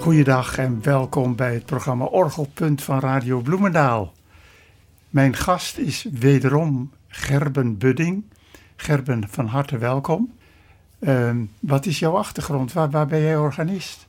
Goeiedag en welkom bij het programma Orgelpunt van Radio Bloemendaal. Mijn gast is wederom Gerben Budding. Gerben, van harte welkom. Wat is jouw achtergrond? Waar ben jij organist?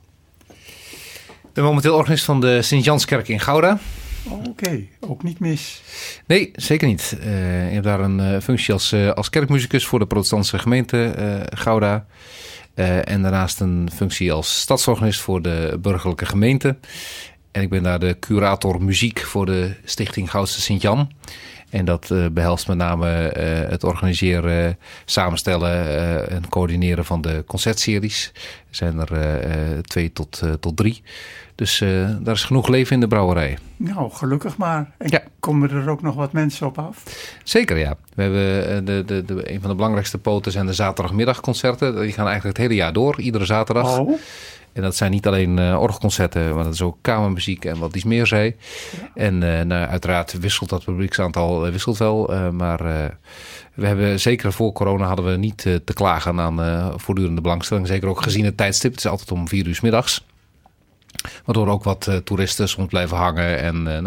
Ik ben momenteel organist van de Sint-Janskerk in Gouda. Oké, ook niet mis. Nee, zeker niet. Ik heb daar een functie als kerkmuzikus voor de protestantse gemeente Gouda. En daarnaast een functie als stadsorganist voor de burgerlijke gemeente. En ik ben daar de curator muziek voor de Stichting Goudse Sint-Jan. En dat behelst met name het organiseren, samenstellen en coördineren van de concertseries. Er zijn er 2 tot 3. Dus daar is genoeg leven in de brouwerij. Nou, gelukkig maar. En ja. Komen er ook nog wat mensen op af? Zeker, ja. We hebben een van de belangrijkste poten zijn de zaterdagmiddagconcerten. Die gaan eigenlijk het hele jaar door, iedere zaterdag. Oh. En dat zijn niet alleen orgelconcerten, maar dat is ook kamermuziek en wat iets meer zij. Ja. En uiteraard wisselt dat publieksaantal wel. Maar we hebben zeker voor corona hadden we niet te klagen aan voortdurende belangstelling. Zeker ook gezien het tijdstip. Het is altijd om 4 uur 's middags. Waardoor ook wat toeristen soms blijven hangen en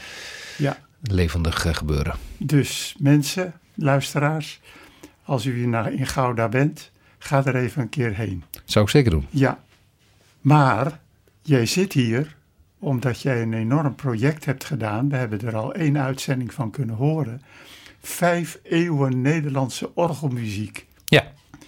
levendig gebeuren. Dus mensen, luisteraars, als u in Gouda bent, ga er even een keer heen. Zou ik zeker doen. Ja, maar jij zit hier omdat jij een enorm project hebt gedaan. We hebben er al 1 uitzending van kunnen horen. 5 eeuwen Nederlandse orgelmuziek. Ja.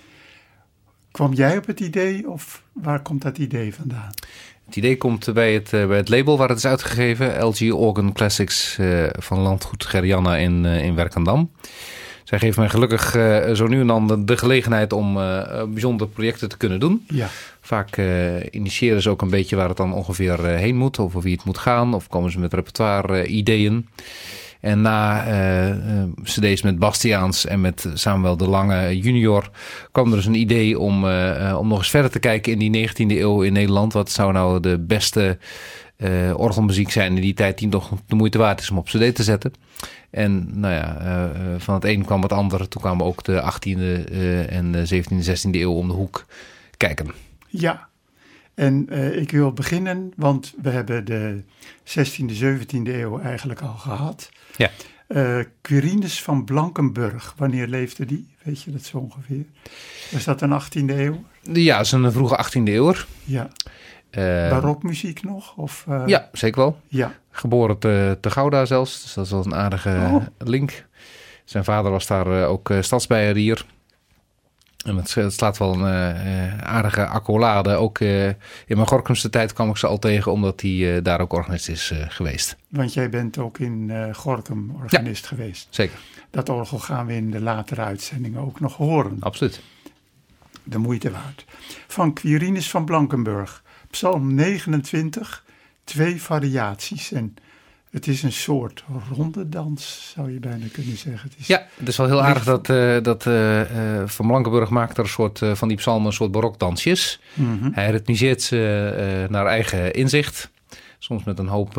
Kwam jij op het idee of waar komt dat idee vandaan? Het idee komt bij het label waar het is uitgegeven. LG Organ Classics van Landgoed Gerjanna in Werkendam. Zij geven mij gelukkig zo nu en dan de gelegenheid om bijzondere projecten te kunnen doen. Ja. Vaak initiëren ze ook een beetje waar het dan ongeveer heen moet. Over wie het moet gaan. Of komen ze met repertoire ideeën. En na cd's met Bastiaans en met Samuel de Lange junior kwam er dus een idee om nog eens verder te kijken in die 19e eeuw in Nederland. Wat zou nou de beste orgelmuziek zijn in die tijd die nog de moeite waard is om op cd te zetten. En van het een kwam het andere. Toen kwamen ook de 18e en de 17e, 16e eeuw om de hoek kijken. Ja, en ik wil beginnen, want we hebben de 16e, 17e eeuw eigenlijk al gehad. Ja. Quirinus van Blankenburg, wanneer leefde die? Weet je dat zo ongeveer? Was dat een 18e eeuw? Ja, dat is een vroege 18e eeuwer. Ja. Barokmuziek nog? Of, Ja, zeker wel. Ja. Geboren te Gouda zelfs, dus dat is wel een aardige link. Zijn vader was daar ook stadsbijerier. En het slaat wel een aardige accolade. Ook in mijn Gorinchamse tijd kwam ik ze al tegen, omdat hij daar ook organist is geweest. Want jij bent ook in Gorinchem organist geweest. Zeker. Dat orgel gaan we in de latere uitzendingen ook nog horen. Absoluut. De moeite waard. Van Quirinus van Blankenburg. Psalm 29, 2 variaties. En het is een soort rondedans, zou je bijna kunnen zeggen. Het is wel heel aardig dat Van Blankenburg maakt er een soort van die psalmen een soort barokdansjes. Mm-hmm. Hij ritmiseert ze naar eigen inzicht. Soms met een hoop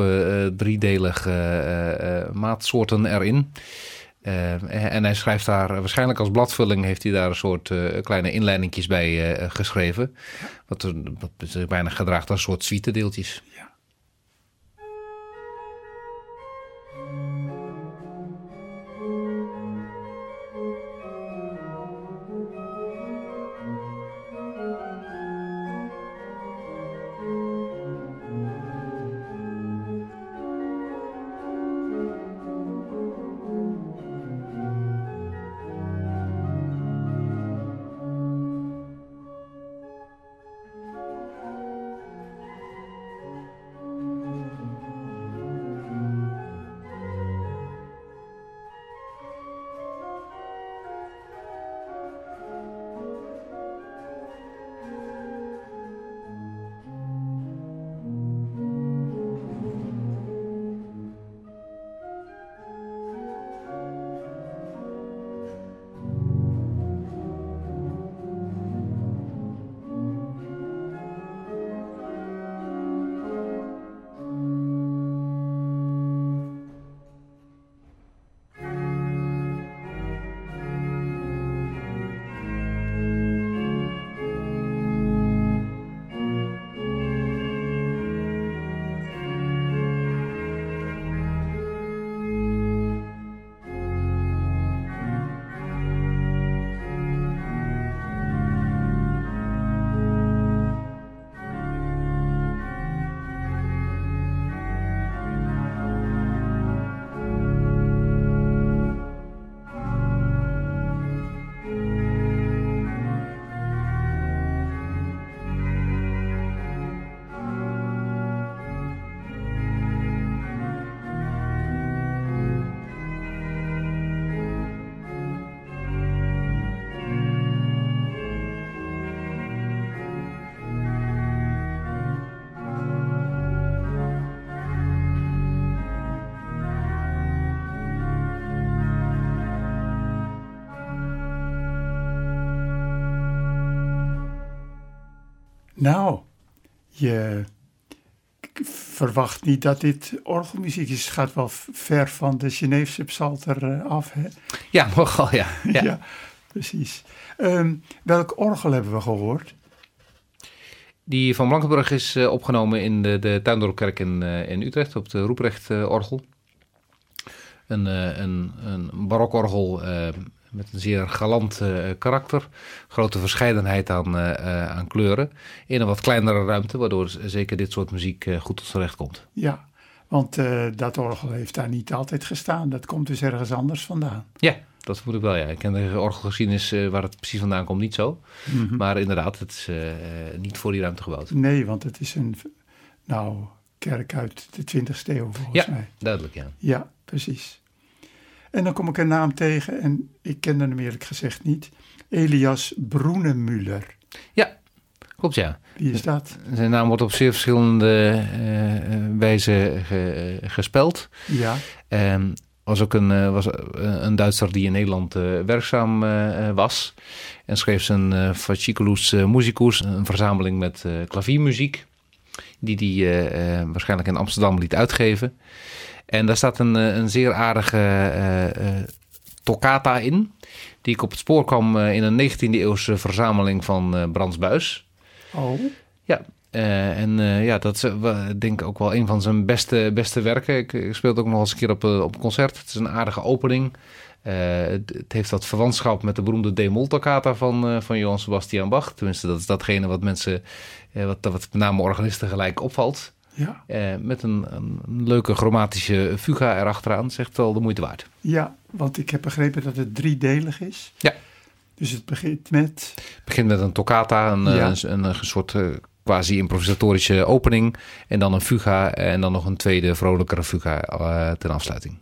driedelige maatsoorten erin. En hij schrijft daar, waarschijnlijk als bladvulling heeft hij daar een soort kleine inleidingjes bij geschreven. Wat zich bijna gedraagt als een soort suitedeeltjes. Ja. Nou, je verwacht niet dat dit orgelmuziek is. Het gaat wel ver van de Geneefse psalter af, hè? Ja, nogal, ja. Ja, precies. Welk orgel hebben we gehoord? Die van Blankenburg is opgenomen in de Tuindorpkerk in Utrecht, op de Roeprecht-orgel. Een barokorgel met een zeer galant karakter. Grote verscheidenheid aan kleuren. In een wat kleinere ruimte, waardoor zeker dit soort muziek goed tot z'n recht komt. Ja, want dat orgel heeft daar niet altijd gestaan. Dat komt dus ergens anders vandaan. Ja, dat voel ik wel, ja. Ik ken de orgelgeschiedenis waar het precies vandaan komt niet zo. Mm-hmm. Maar inderdaad, het is niet voor die ruimte gebouwd. Nee, want het is een kerk uit de 20e eeuw volgens mij. Ja, duidelijk, ja. Ja, precies. En dan kom ik een naam tegen en ik kende hem eerlijk gezegd niet. Elias Broenemüller. Ja, klopt, ja. Wie is dat? Zijn naam wordt op zeer verschillende wijzen gespeld. Ja. Was ook een Duitser die in Nederland werkzaam was. En schreef zijn Fasciculus Musicus, een verzameling met klaviermuziek. Die hij waarschijnlijk in Amsterdam liet uitgeven. En daar staat een zeer aardige toccata in. Die ik op het spoor kwam in een 19e eeuwse verzameling van Brands Buys. Oh. Ja, dat is denk ik ook wel een van zijn beste werken. Ik speel het ook nog eens een keer op concert. Het is een aardige opening. Het heeft dat verwantschap met de beroemde D-moll toccata van Johann Sebastian Bach. Tenminste, dat is datgene wat mensen, wat met name organisten gelijk opvalt. Ja. Met een leuke chromatische fuga erachteraan. Dat is echt wel de moeite waard. Ja, want ik heb begrepen dat het driedelig is. Ja. Dus het begint met... Het begint met een toccata, een soort quasi-improvisatorische opening. En dan een fuga en dan nog een tweede vrolijkere fuga ten afsluiting.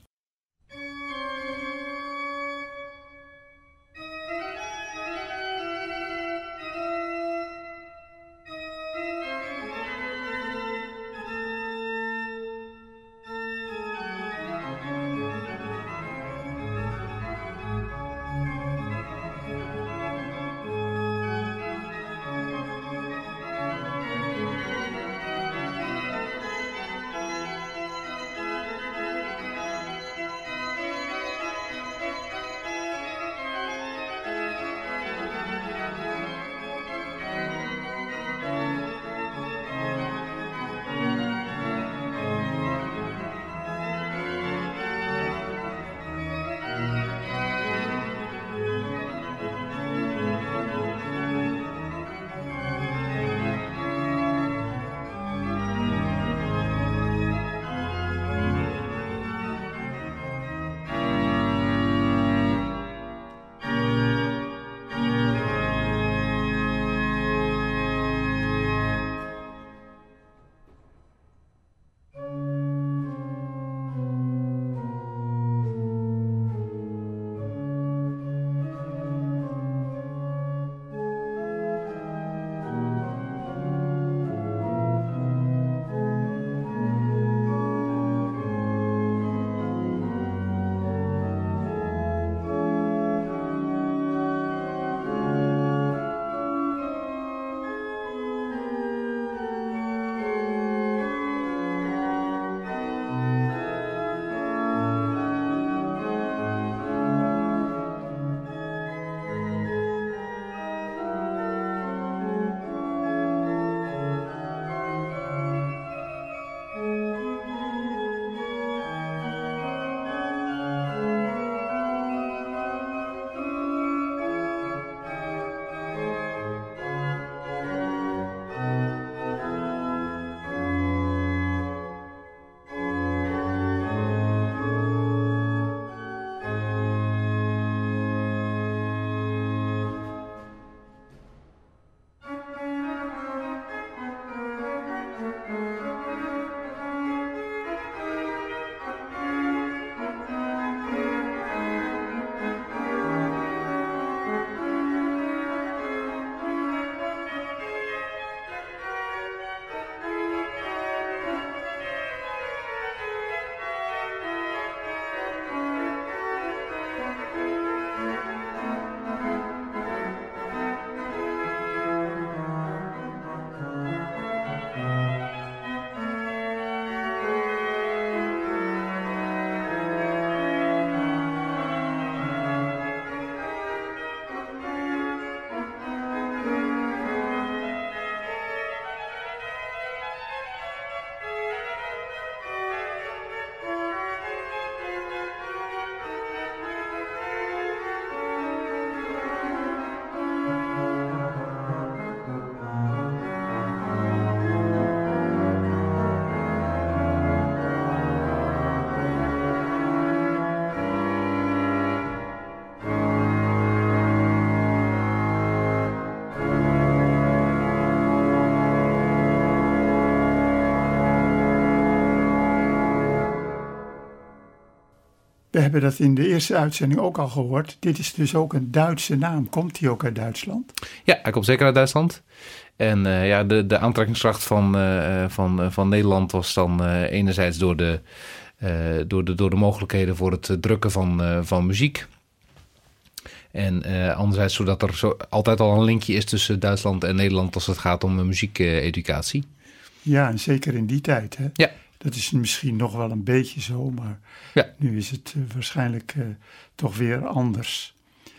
We hebben dat in de eerste uitzending ook al gehoord. Dit is dus ook een Duitse naam. Komt hij ook uit Duitsland? Ja, hij komt zeker uit Duitsland. En de aantrekkingskracht van Nederland was dan enerzijds door de mogelijkheden voor het drukken van muziek. En anderzijds zodat er altijd al een linkje is tussen Duitsland en Nederland als het gaat om muziekeducatie. Ja, en zeker in die tijd. Hè? Ja. Dat is misschien nog wel een beetje zo, maar nu is het waarschijnlijk toch weer anders.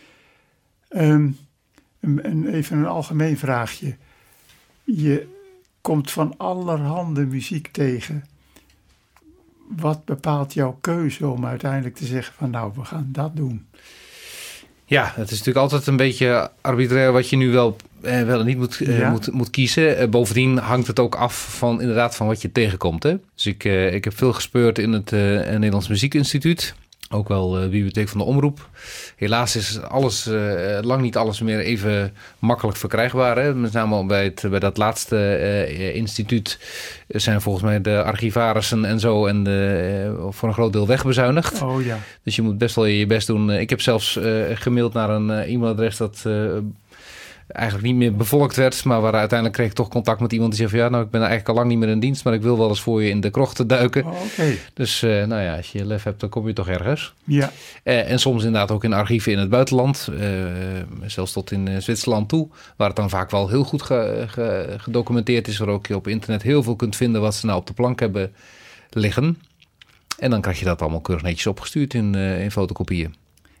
Even een algemeen vraagje. Je komt van allerhande muziek tegen. Wat bepaalt jouw keuze om uiteindelijk te zeggen van nou, we gaan dat doen? Ja, het is natuurlijk altijd een beetje arbitrair wat je nu wel en niet moet kiezen. Bovendien hangt het ook af van wat je tegenkomt. Hè? Dus ik heb veel gespeurd in het Nederlands Muziekinstituut. Ook wel de Bibliotheek van de Omroep. Helaas is alles, lang niet alles meer even makkelijk verkrijgbaar. Hè? Met name bij dat laatste instituut zijn volgens mij de archivarissen en zo voor een groot deel wegbezuinigd. Oh ja. Dus je moet best wel je best doen. Ik heb zelfs gemaild naar een e-mailadres dat eigenlijk niet meer bevolkt werd. Maar waar uiteindelijk kreeg ik toch contact met iemand die zei van ja, nou ik ben eigenlijk al lang niet meer in dienst, maar ik wil wel eens voor je in de krochten duiken. Oh, okay. Dus als je lef hebt, dan kom je toch ergens. Ja. En soms inderdaad ook in archieven in het buitenland. Zelfs tot in Zwitserland toe. Waar het dan vaak wel heel goed gedocumenteerd is. Waar ook je op internet heel veel kunt vinden wat ze nou op de plank hebben liggen. En dan krijg je dat allemaal keurig netjes opgestuurd in fotokopieën.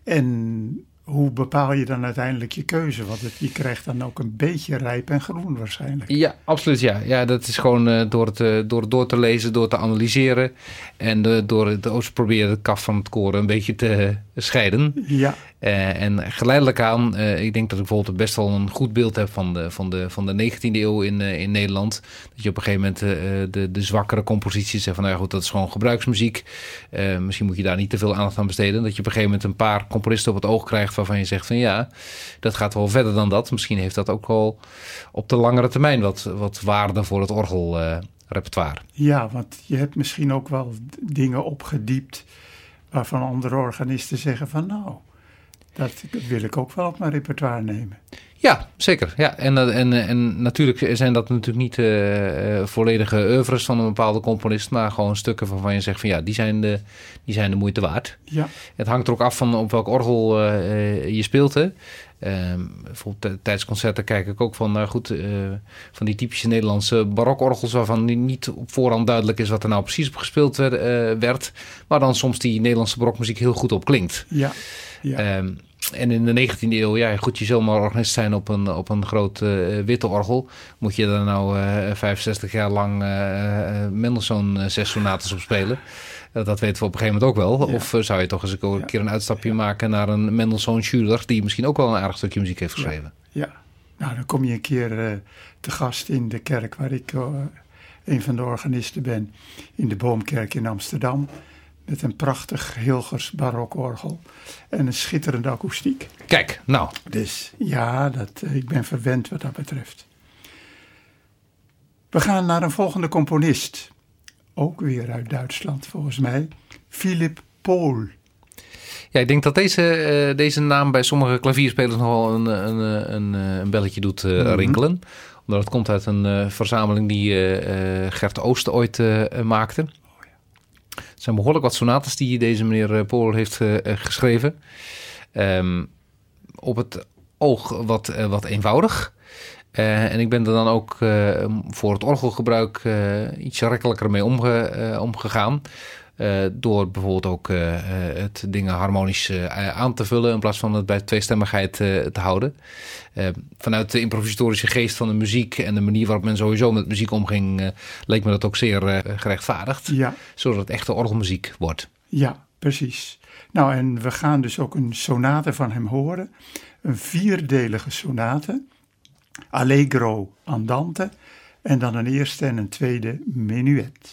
En hoe bepaal je dan uiteindelijk je keuze? Want je krijgt dan ook een beetje rijp en groen waarschijnlijk. Ja, absoluut. Ja, dat is gewoon door te lezen, door te analyseren. En door het proberen het kaf van het koren een beetje te scheiden. Ja. En geleidelijk aan, ik denk dat ik bijvoorbeeld best wel een goed beeld heb van de 19e eeuw in Nederland. Dat je op een gegeven moment de zwakkere composities zegt van nou ja, goed, dat is gewoon gebruiksmuziek. Misschien moet je daar niet te veel aandacht aan besteden. Dat je op een gegeven moment een paar componisten op het oog krijgt waarvan je zegt van ja, dat gaat wel verder dan dat. Misschien heeft dat ook wel op de langere termijn wat waarde voor het orgelrepertoire. Ja, want je hebt misschien ook wel dingen opgediept waarvan andere organisten zeggen van nou, dat wil ik ook wel op mijn repertoire nemen. Ja, zeker. Ja. En natuurlijk zijn dat natuurlijk niet volledige oeuvres van een bepaalde componist, maar gewoon stukken waarvan je zegt van ja, die zijn de moeite waard. Ja. Het hangt er ook af van op welk orgel je speelt. Hè. Bijvoorbeeld tijdens concerten kijk ik ook van, van die typische Nederlandse barokorgels waarvan niet op voorhand duidelijk is wat er nou precies op gespeeld werd, maar dan soms die Nederlandse barokmuziek heel goed op klinkt. Ja. Ja. En in de 19e eeuw, ja goed, je zal maar organist zijn op een groot witte orgel. Moet je daar nou 65 jaar lang Mendelssohn 6 sonates op spelen? Dat weten we op een gegeven moment ook wel. Ja. Of zou je toch eens een keer een uitstapje maken naar een Mendelssohn Schüler, die misschien ook wel een aardig stukje muziek heeft geschreven. Ja. Nou dan kom je een keer te gast in de kerk waar ik een van de organisten ben. In de Boomkerk in Amsterdam. Met een prachtig Hilgers barokorgel en een schitterende akoestiek. Kijk, nou. Dus ja, ik ben verwend wat dat betreft. We gaan naar een volgende componist. Ook weer uit Duitsland volgens mij. Philipp Pohl. Ja, ik denk dat deze naam bij sommige klavierspelers nog wel een belletje doet rinkelen. Omdat het komt uit een verzameling die Gert Oost ooit maakte. Het zijn behoorlijk wat sonates die deze meneer Pohl heeft geschreven. Op het oog wat eenvoudig. En ik ben er dan ook voor het orgelgebruik iets rekkelijker mee omgegaan. Door bijvoorbeeld ook het dingen harmonisch aan te vullen in plaats van het bij tweestemmigheid te houden. Vanuit de improvisatorische geest van de muziek en de manier waarop men sowieso met muziek omging, leek me dat ook zeer gerechtvaardigd. Ja. Zodat het echte orgelmuziek wordt. Ja, precies. Nou, en we gaan dus ook een sonate van hem horen. Een 4-delige sonate. Allegro andante. En dan een eerste en een tweede menuet.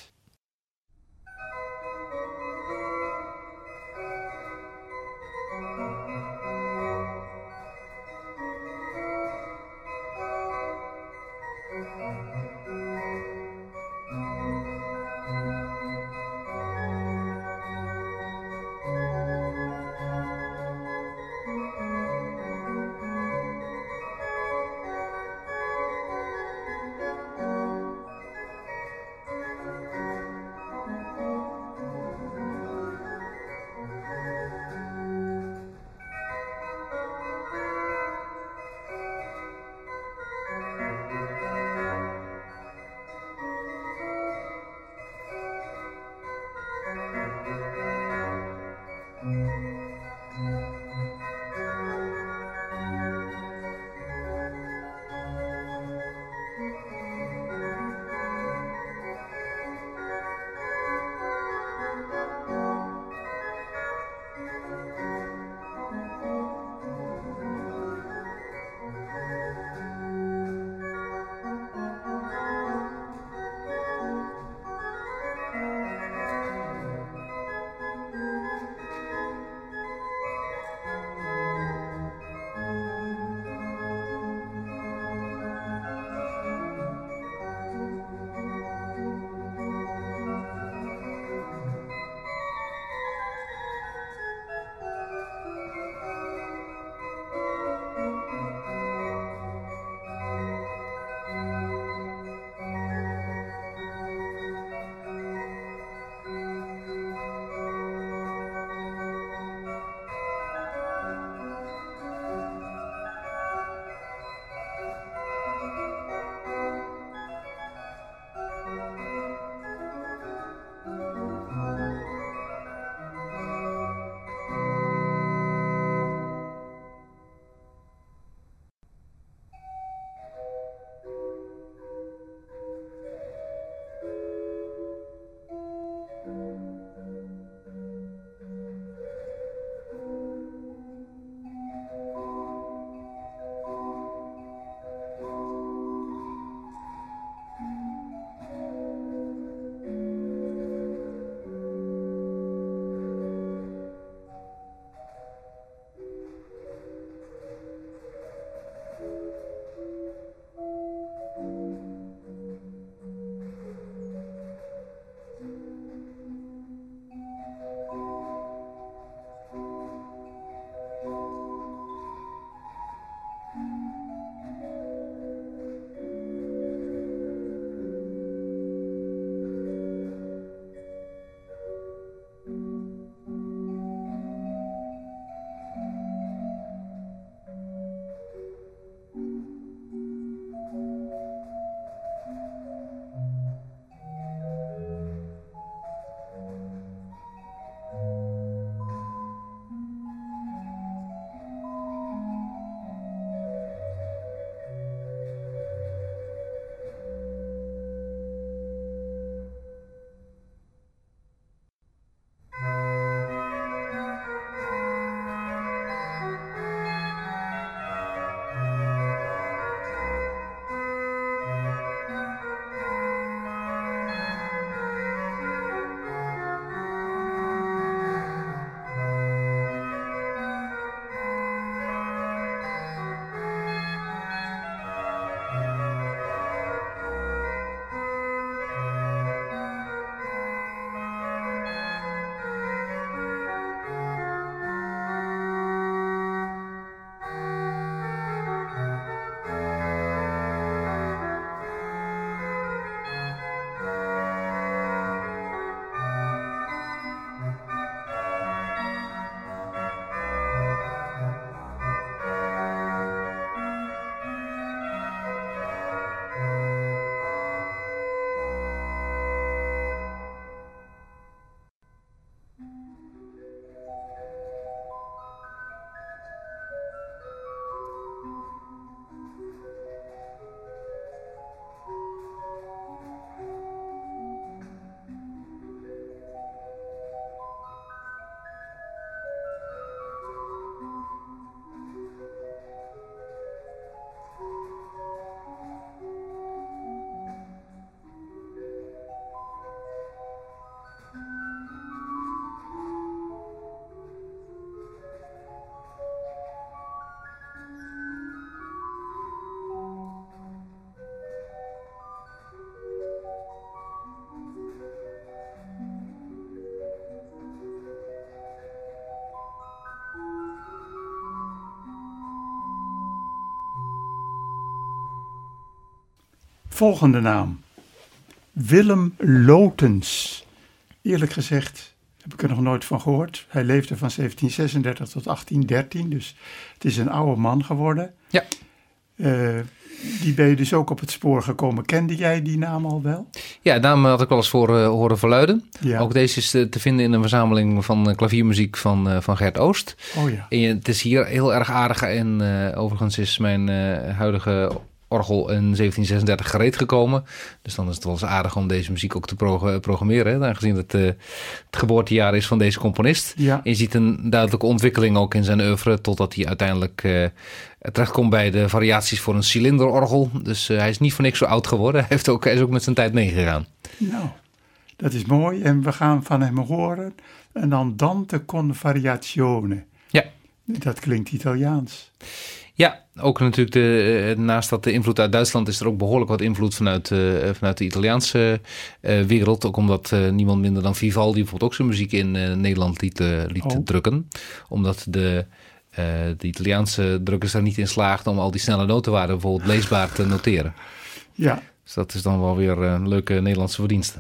Volgende naam. Willem Lotens. Eerlijk gezegd heb ik er nog nooit van gehoord. Hij leefde van 1736 tot 1813, dus het is een oude man geworden. Ja. Die ben je dus ook op het spoor gekomen. Kende jij die naam al wel? Ja, naam had ik wel eens voor horen verluiden. Ja. Ook deze is te vinden in een verzameling van klaviermuziek van Gert Oost. Oh ja. En het is hier heel erg aardig. En overigens is mijn huidige orgel in 1736 gereed gekomen. Dus dan is het wel eens aardig om deze muziek ook te programmeren. Hè, aangezien het geboortejaar is van deze componist. Ja. En je ziet een duidelijke ontwikkeling ook in zijn oeuvre. Totdat hij uiteindelijk terechtkomt bij de variaties voor een cilinderorgel. Dus hij is niet voor niks zo oud geworden. Hij is ook met zijn tijd meegegaan. Nou, dat is mooi. En we gaan van hem horen een andante con variazione. Ja. Dat klinkt Italiaans. Ja, ook natuurlijk naast dat de invloed uit Duitsland is er ook behoorlijk wat invloed vanuit de Italiaanse wereld. Ook omdat niemand minder dan Vivaldi bijvoorbeeld ook zijn muziek in Nederland liet drukken. Omdat de Italiaanse drukkers er niet in slaagden om al die snelle notenwaarden bijvoorbeeld leesbaar te noteren. Ja. Dus dat is dan wel weer een leuke Nederlandse verdienste.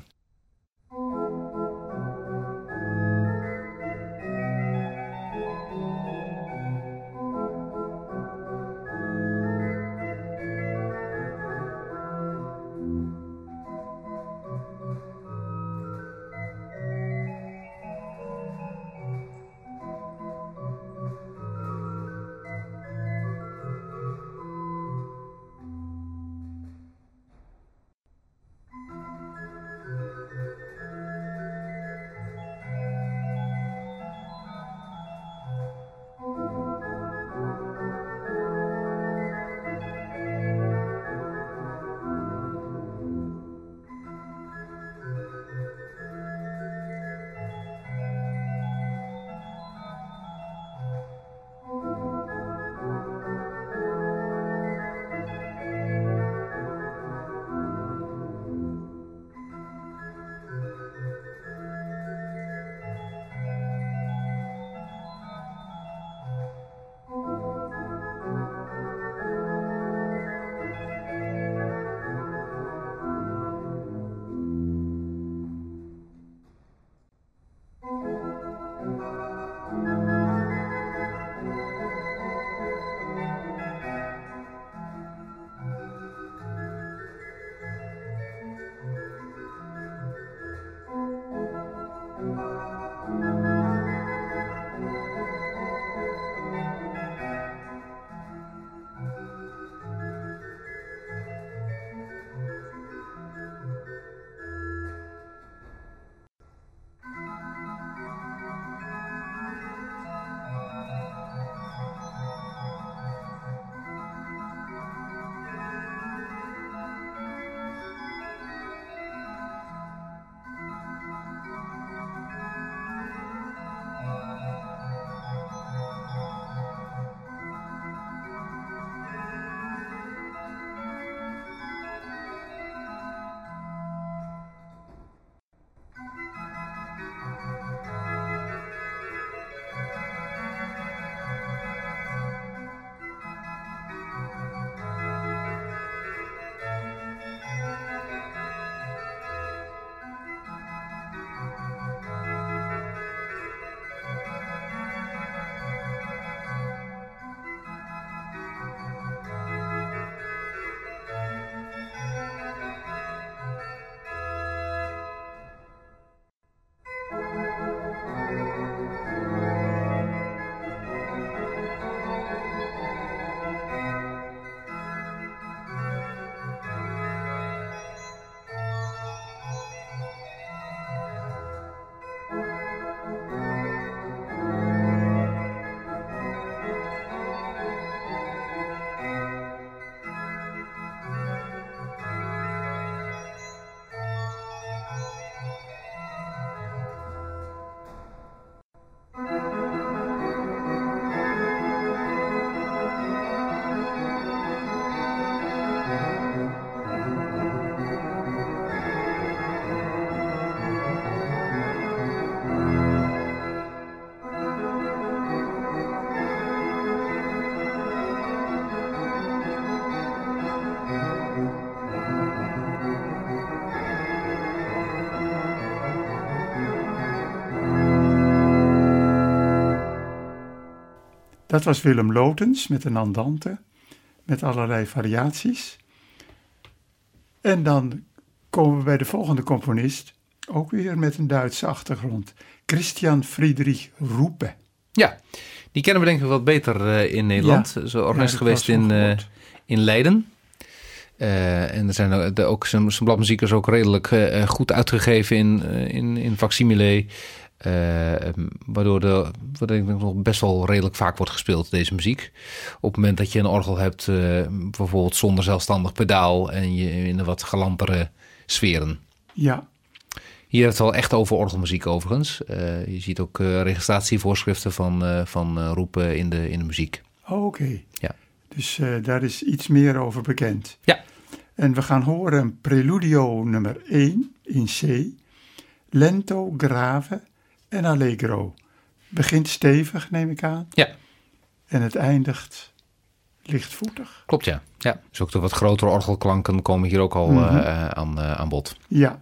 Dat was Willem Lotens met een andante, met allerlei variaties. En dan komen we bij de volgende componist, ook weer met een Duitse achtergrond. Christian Friedrich Ruppe. Ja, die kennen we denk ik wat beter in Nederland. Zo organist geweest in Leiden. En er zijn ook zijn bladmuziek is ook redelijk goed uitgegeven in facsimile. Waardoor wat ik denk nog best wel redelijk vaak wordt gespeeld, deze muziek. Op het moment dat je een orgel hebt, bijvoorbeeld zonder zelfstandig pedaal en je in een wat galampere sferen. Ja. Hier heeft het wel echt over orgelmuziek overigens. Je ziet ook registratievoorschriften van roepen in de muziek. Oh, oké. Ja. Dus daar is iets meer over bekend. Ja. En we gaan horen Preludio nummer 1 in C. Lento, grave en allegro. Begint stevig, neem ik aan. Ja. En het eindigt lichtvoetig. Klopt, ja. Dus ook de wat grotere orgelklanken komen hier ook al aan bod. Ja.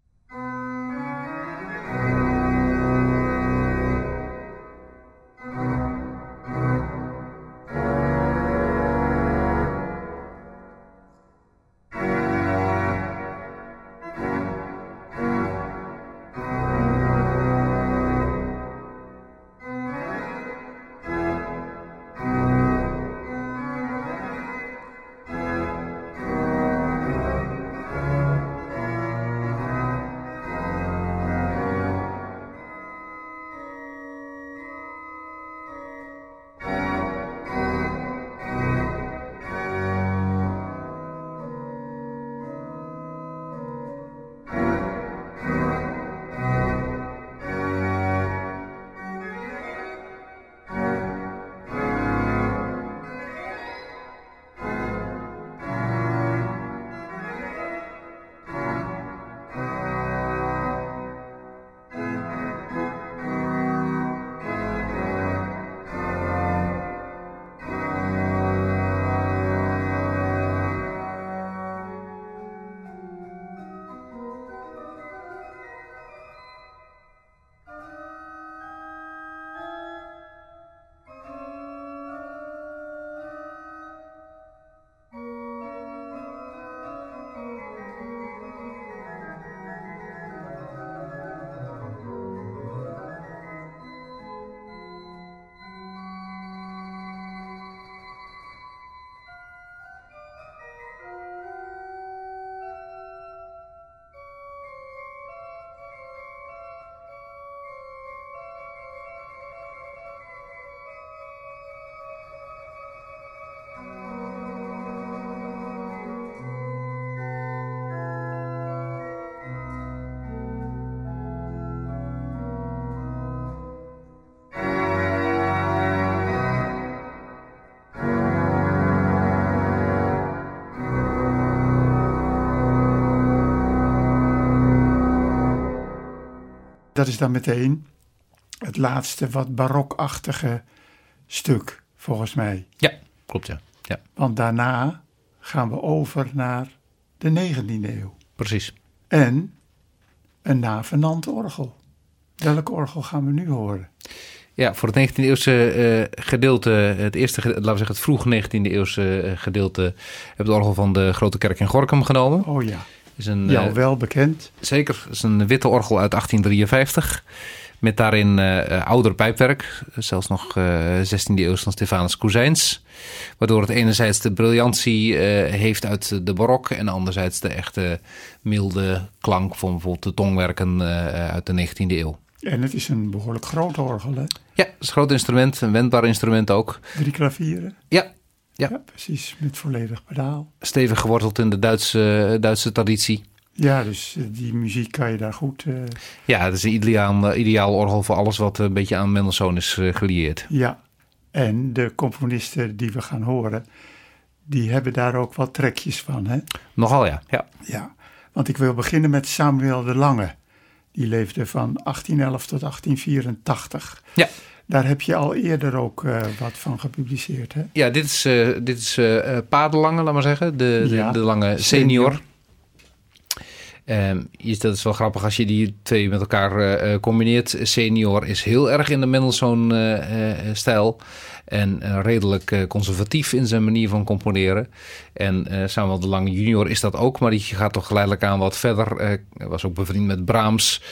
Dat is dan meteen het laatste wat barokachtige stuk, volgens mij. Ja, klopt, ja. Want daarna gaan we over naar de 19e eeuw. Precies. En een navenant orgel. Welk orgel gaan we nu horen? Ja, voor het 19e eeuwse gedeelte, laten we zeggen het vroeg 19e eeuwse gedeelte, heb het orgel van de Grote Kerk in Gorinchem genomen. Oh ja. Is een, jou wel bekend. Zeker, het is een witte orgel uit 1853. Met daarin ouder pijpwerk. Zelfs nog 16e eeuw van Stephanus Cousijns. Waardoor het enerzijds de briljantie heeft uit de barok. En anderzijds de echte milde klank van bijvoorbeeld de tongwerken uit de 19e eeuw. En het is een behoorlijk groot orgel, hè? Ja, het is een groot instrument. Een wendbaar instrument ook. 3 klavieren. Ja, precies. Met volledig pedaal. Stevig geworteld in de Duitse traditie. Ja, dus die muziek kan je daar goed... Ja, het is een ideaal orgel voor alles wat een beetje aan Mendelssohn is gelieerd. Ja, en de componisten die we gaan horen, die hebben daar ook wat trekjes van, hè? Nogal, ja. Ja, want ik wil beginnen met Samuel de Lange. Die leefde van 1811 tot 1884. Ja. Daar heb je al eerder ook wat van gepubliceerd, hè? Ja, dit is Pa de Lange, laat maar zeggen. De Lange senior. Dat is wel grappig als je die twee met elkaar combineert. Senior is heel erg in de Mendelssohn-stijl. En redelijk conservatief in zijn manier van componeren. En Samuel de Lange junior is dat ook. Maar die gaat toch geleidelijk aan wat verder. Was ook bevriend met Brahms.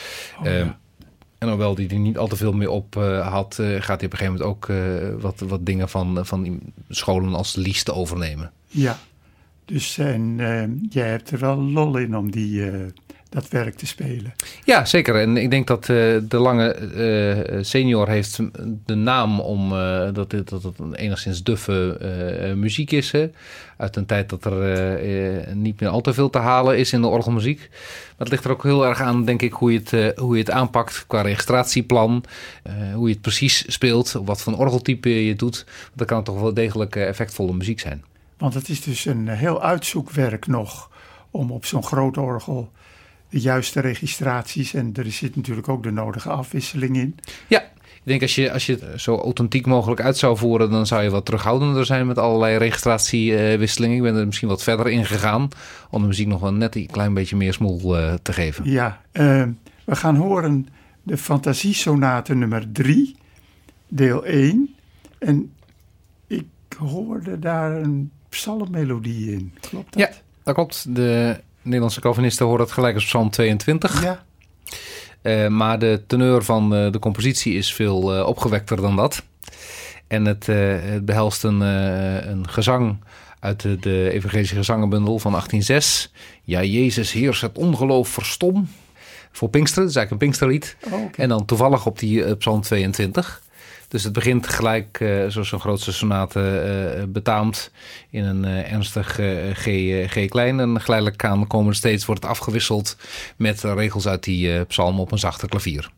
En hoewel die er niet al te veel meer op had... gaat hij op een gegeven moment ook wat dingen van scholen als Liszt overnemen. Ja, dus jij hebt er wel lol in om dat werk te spelen. Ja, zeker. En ik denk dat de Lange senior heeft de naam om dat het een enigszins duffe muziek is. Hè? Uit een tijd dat er niet meer al te veel te halen is in de orgelmuziek. Maar het ligt er ook heel erg aan, denk ik, hoe je het aanpakt qua registratieplan. Hoe je het precies speelt, wat voor orgeltype je doet. Dat kan toch wel degelijk effectvolle muziek zijn. Want het is dus een heel uitzoekwerk nog om op zo'n groot orgel de juiste registraties, en er zit natuurlijk ook de nodige afwisseling in. Ja, ik denk als je het zo authentiek mogelijk uit zou voeren, dan zou je wat terughoudender zijn met allerlei registratiewisselingen. Ik ben er misschien wat verder in gegaan om de muziek nog wel net een klein beetje meer smoel te geven. Ja, we gaan horen de Fantasiesonate nummer 3, deel 1. En ik hoorde daar een psalmmelodie in. Klopt dat? Ja, dat klopt. De Nederlandse Calvinisten horen het gelijk als Psalm 22. Ja. Maar de teneur van de compositie is veel opgewekter dan dat. En het behelst een gezang uit de Evangelische Gezangenbundel van 1806. Ja, Jezus heers het ongeloof verstom. Voor Pinksteren, dat is eigenlijk een Pinksterlied. Oh, okay. En dan toevallig op die Psalm 22. Dus het begint gelijk, zoals zo'n grootste sonate betaamt, in een ernstig G-klein. En geleidelijk aan komen steeds, wordt het afgewisseld met regels uit die psalm op een zachte klavier.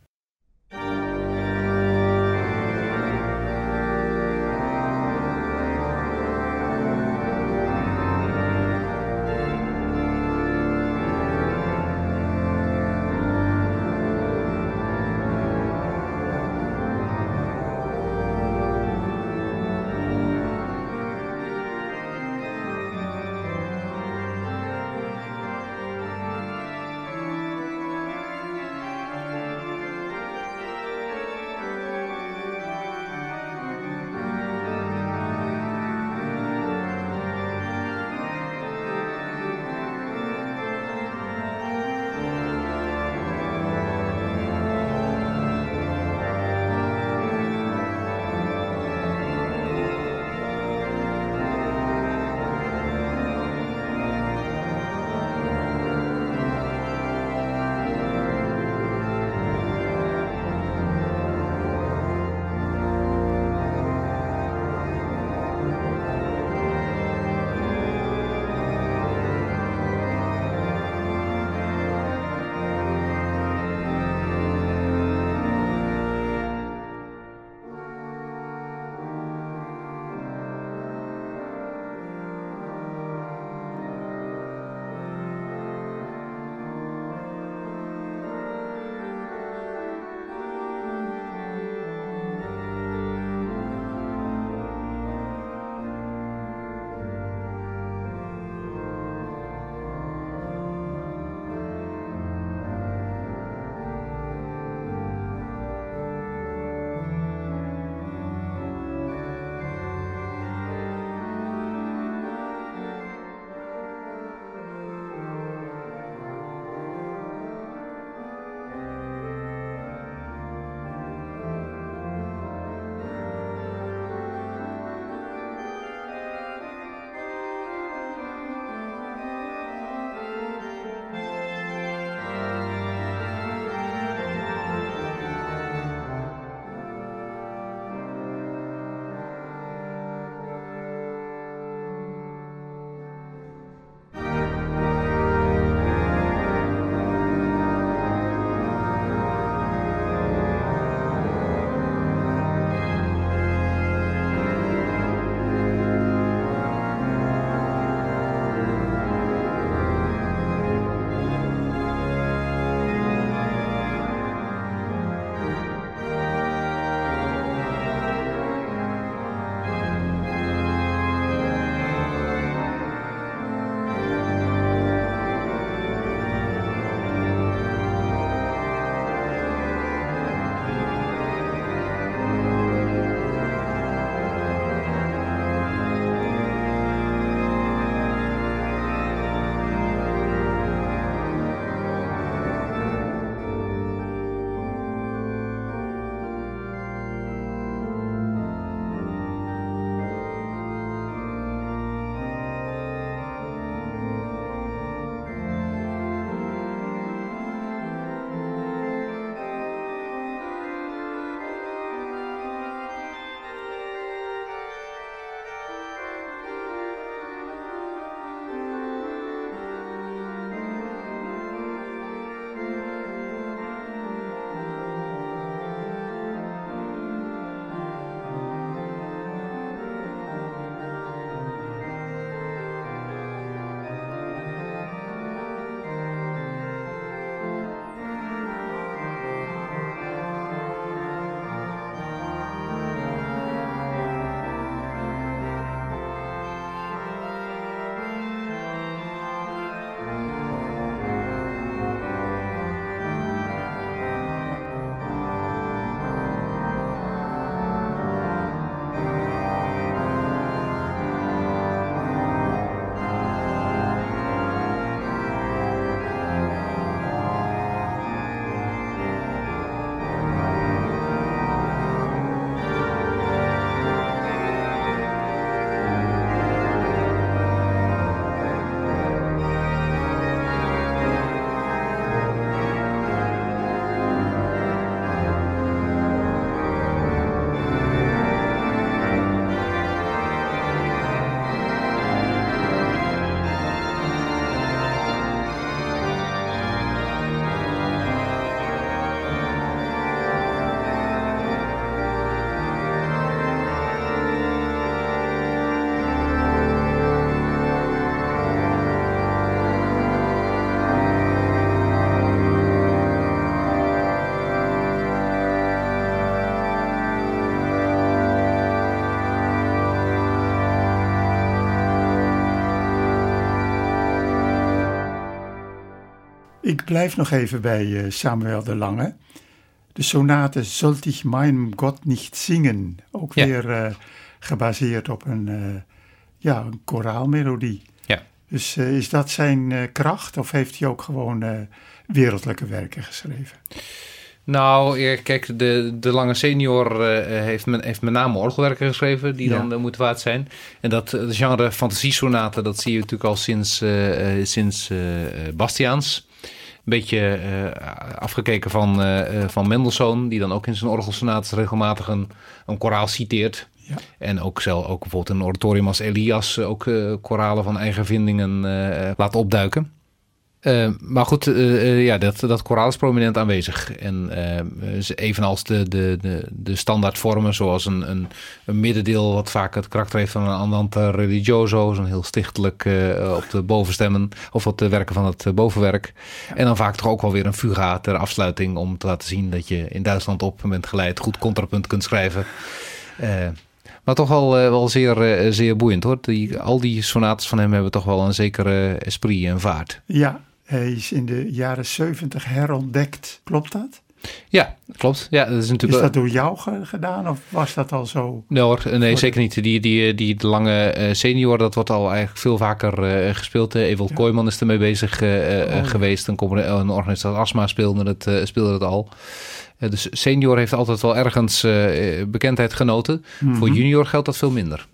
Ik blijf nog even bij Samuel de Lange. De sonate Sollt ich meinem Gott nicht singen. Ook weer gebaseerd op een koraalmelodie. Ja. Dus is dat zijn kracht of heeft hij ook gewoon wereldlijke werken geschreven? Nou, kijk, de Lange senior heeft met name orgelwerken geschreven die dan moeten waard zijn. En dat genre fantasiesonaten, dat zie je natuurlijk al sinds Bastiaans. Een beetje afgekeken van Mendelssohn, die dan ook in zijn orgelsonaten regelmatig een koraal citeert. Ja. En ook bijvoorbeeld in een oratorium als Elias ook koralen van eigen vindingen laat opduiken. Maar goed, dat koraal is prominent aanwezig. En evenals de standaardvormen, zoals een middendeel wat vaak het karakter heeft van een andante religioso, zo'n heel stichtelijk op de bovenstemmen of op de werken van het bovenwerk. Ja. En dan vaak toch ook wel weer een fuga ter afsluiting om te laten zien dat je in Duitsland op bent geleid goed contrapunt kunt schrijven. Maar toch wel zeer, zeer boeiend hoor. Al die sonates van hem hebben toch wel een zekere esprit en vaart. Ja. Hij is in de jaren 70 herontdekt. Klopt dat? Ja, klopt. Ja, dat is natuurlijk. Is dat door jou gedaan of was dat al zo? Nee, zeker niet. Die Lange senior, dat wordt al eigenlijk veel vaker gespeeld. Ewald Kooijman is ermee bezig geweest. Een organist als Asma speelde het al. Dus senior heeft altijd wel ergens bekendheid genoten. Mm-hmm. Voor junior geldt dat veel minder.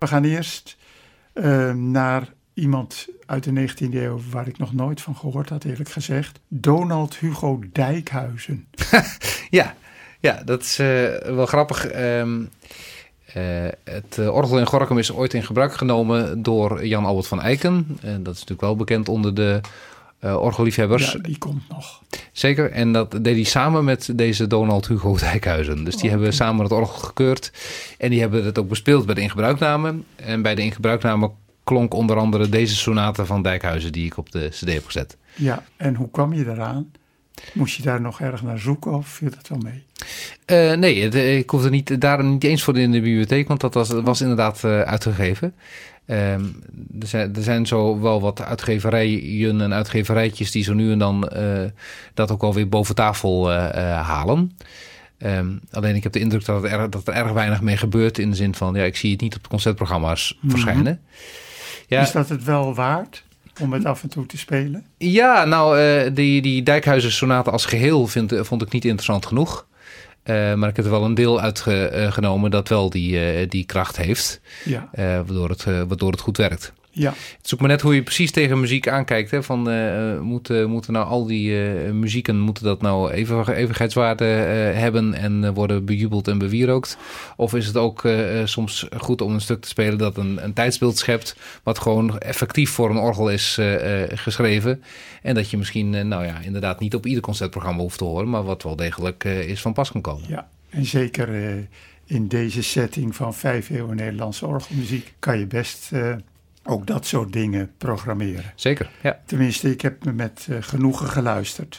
We gaan eerst naar iemand uit de 19e eeuw waar ik nog nooit van gehoord had, eerlijk gezegd. Donald Hugo Dijkhuizen. Ja, dat is wel grappig. Het orgel in Gorinchem is ooit in gebruik genomen door Jan Albert van Eycken. Dat is natuurlijk wel bekend onder de orgelliefhebbers. Ja, die komt nog. Zeker, en dat deed hij samen met deze Donald Hugo Dijkhuizen. Dus die hebben samen het orgel gekeurd. En die hebben het ook bespeeld bij de ingebruikname. En bij de ingebruikname klonk onder andere deze sonate van Dijkhuizen die ik op de cd heb gezet. Ja, en hoe kwam je eraan? Moest je daar nog erg naar zoeken of viel dat wel mee? Nee, ik hoefde daar niet eens voor in de bibliotheek, want dat was inderdaad uitgegeven. Er zijn zo wel wat uitgeverijen en uitgeverijtjes die zo nu en dan dat ook alweer boven tafel halen. Alleen ik heb de indruk dat er erg weinig mee gebeurt in de zin van, ja, ik zie het niet op de concertprogramma's verschijnen. Ja. Is dat het wel waard om het af en toe te spelen? Ja, nou, die Dijkhuizen sonate als geheel vond ik niet interessant genoeg. Maar ik heb er wel een deel uitgenomen dat wel die kracht heeft. Ja. Waardoor het goed werkt. Ja. Het is ook maar net hoe je precies tegen muziek aankijkt. Hè? Van, moeten nou al die muzieken, moeten dat nou eeuwigheidswaarde hebben en worden bejubeld en bewierookt? Of is het ook soms goed om een stuk te spelen dat een tijdsbeeld schept, wat gewoon effectief voor een orgel is geschreven? En dat je misschien inderdaad niet op ieder concertprogramma hoeft te horen, maar wat wel degelijk is van pas kan komen. Ja, en zeker in deze setting van 5 eeuwen Nederlandse orgelmuziek kan je best ook dat soort dingen programmeren. Zeker, ja. Tenminste, ik heb me met genoegen geluisterd.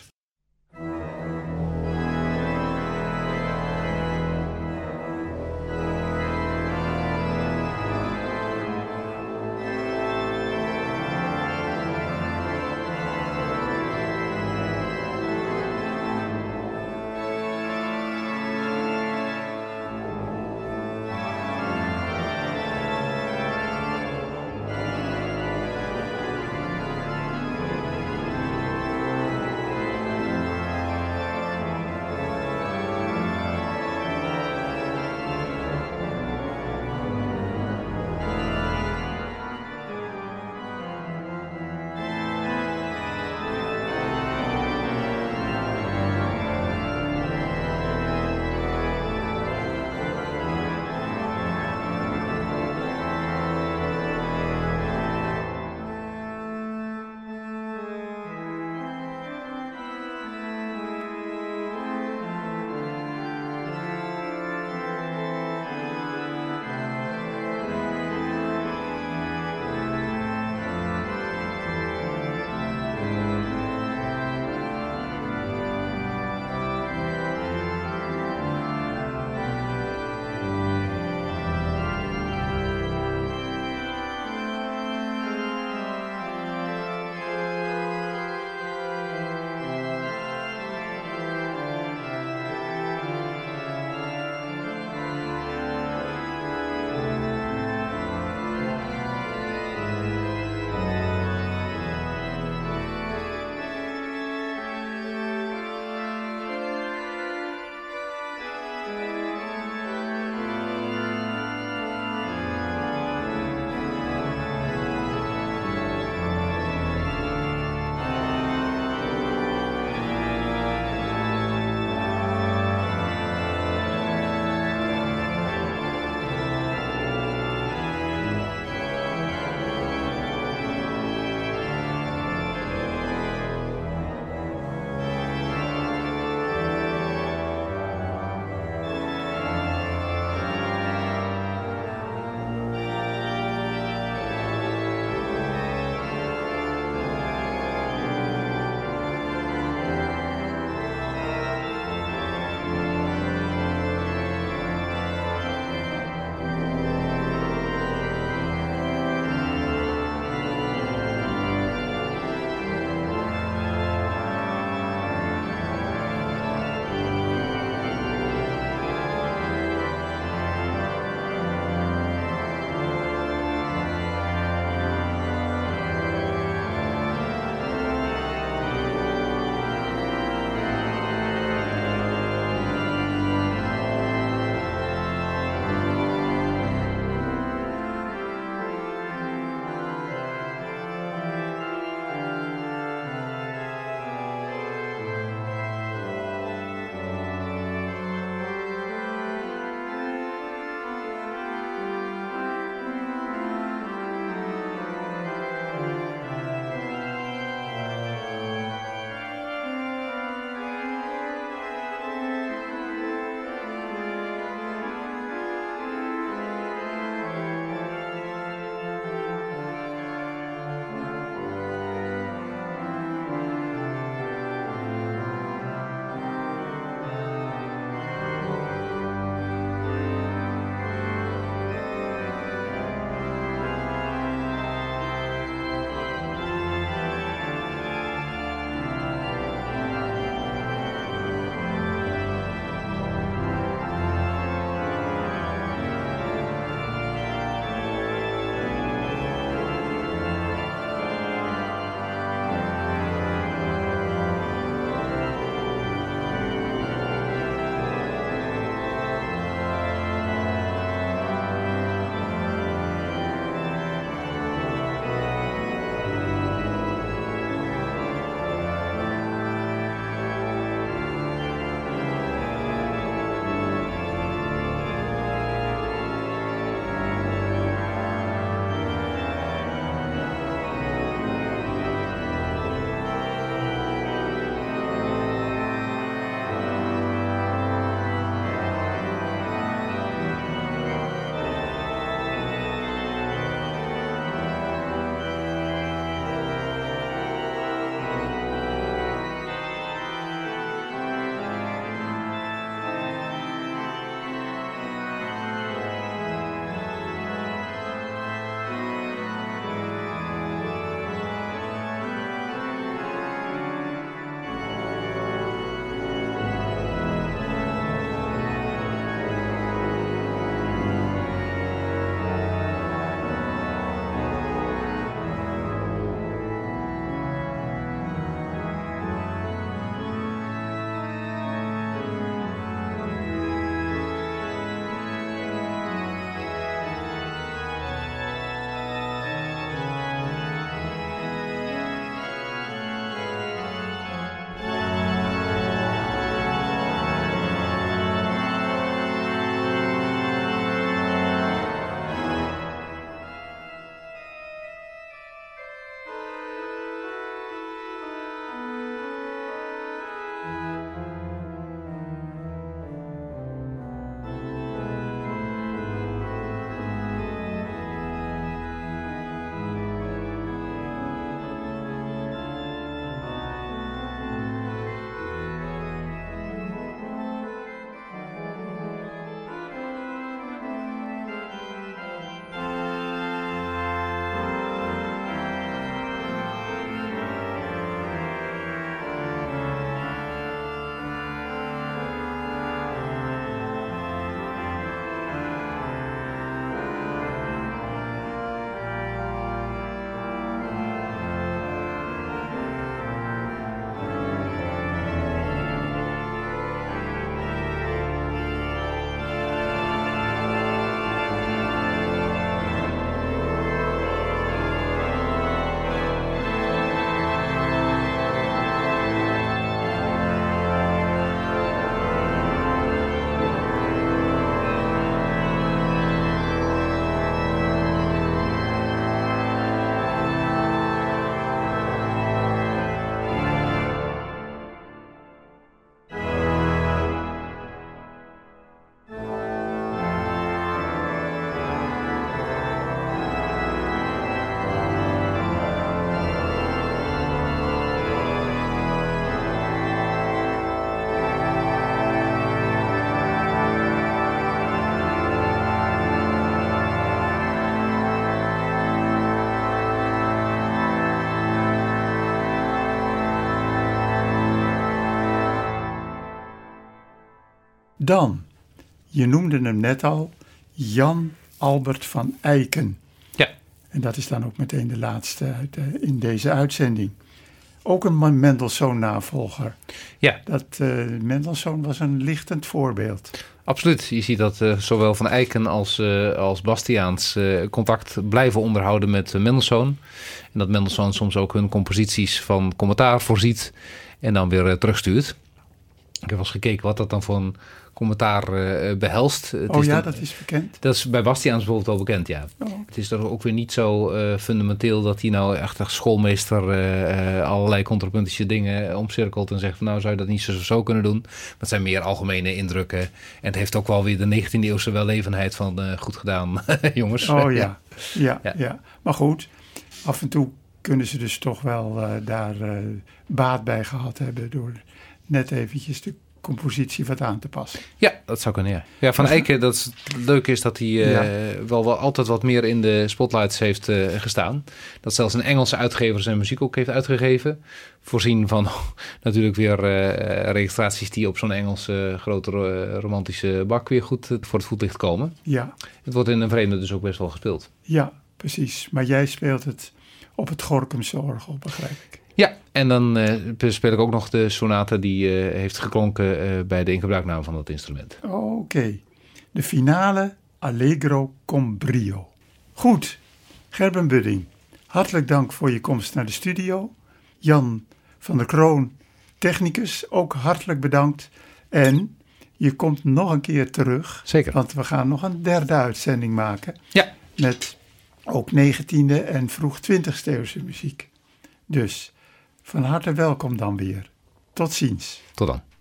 Dan, je noemde hem net al, Jan Albert van Eycken. Ja. En dat is dan ook meteen de laatste in deze uitzending. Ook een Mendelssohn-navolger. Ja. Mendelssohn was een lichtend voorbeeld. Absoluut. Je ziet dat zowel Van Eycken als Bastiaans contact blijven onderhouden met Mendelssohn. En dat Mendelssohn soms ook hun composities van commentaar voorziet en dan weer terugstuurt. Ik heb wel eens gekeken wat dat dan voor een commentaar behelst. Dat is bekend. Dat is bij Bastiaans bijvoorbeeld wel bekend, ja. Oh. Het is toch ook weer niet zo fundamenteel dat hij nou echt als schoolmeester allerlei contrapuntische dingen omcirkelt en zegt van nou zou je dat niet zo kunnen doen. Dat zijn meer algemene indrukken. En het heeft ook wel weer de 19e eeuwse wellevendheid van goed gedaan, jongens. Oh ja. Maar goed, af en toe kunnen ze dus toch wel daar baat bij gehad hebben door net eventjes de compositie wat aan te passen. Ja, dat zou kunnen, ja. Ja, Van Eycken, het leuke is dat hij wel altijd wat meer in de spotlights heeft gestaan. Dat zelfs een Engelse uitgever zijn muziek ook heeft uitgegeven. Voorzien van natuurlijk weer registraties die op zo'n Engelse grote romantische bak weer goed voor het voetlicht komen. Ja. Het wordt in een vreemde dus ook best wel gespeeld. Ja, precies. Maar jij speelt het op het Gorinchamse orgel, begrijp ik. Ja, en dan speel ik ook nog de sonate die heeft geklonken bij de ingebruikname van dat instrument. Oké. De finale Allegro con brio. Goed, Gerben Budding, hartelijk dank voor je komst naar de studio. Jan van der Kroon, technicus, ook hartelijk bedankt. En je komt nog een keer terug. Zeker. Want we gaan nog een derde uitzending maken. Ja. Met ook 19e en vroeg 20e eeuwse muziek. Dus van harte welkom dan weer. Tot ziens. Tot dan.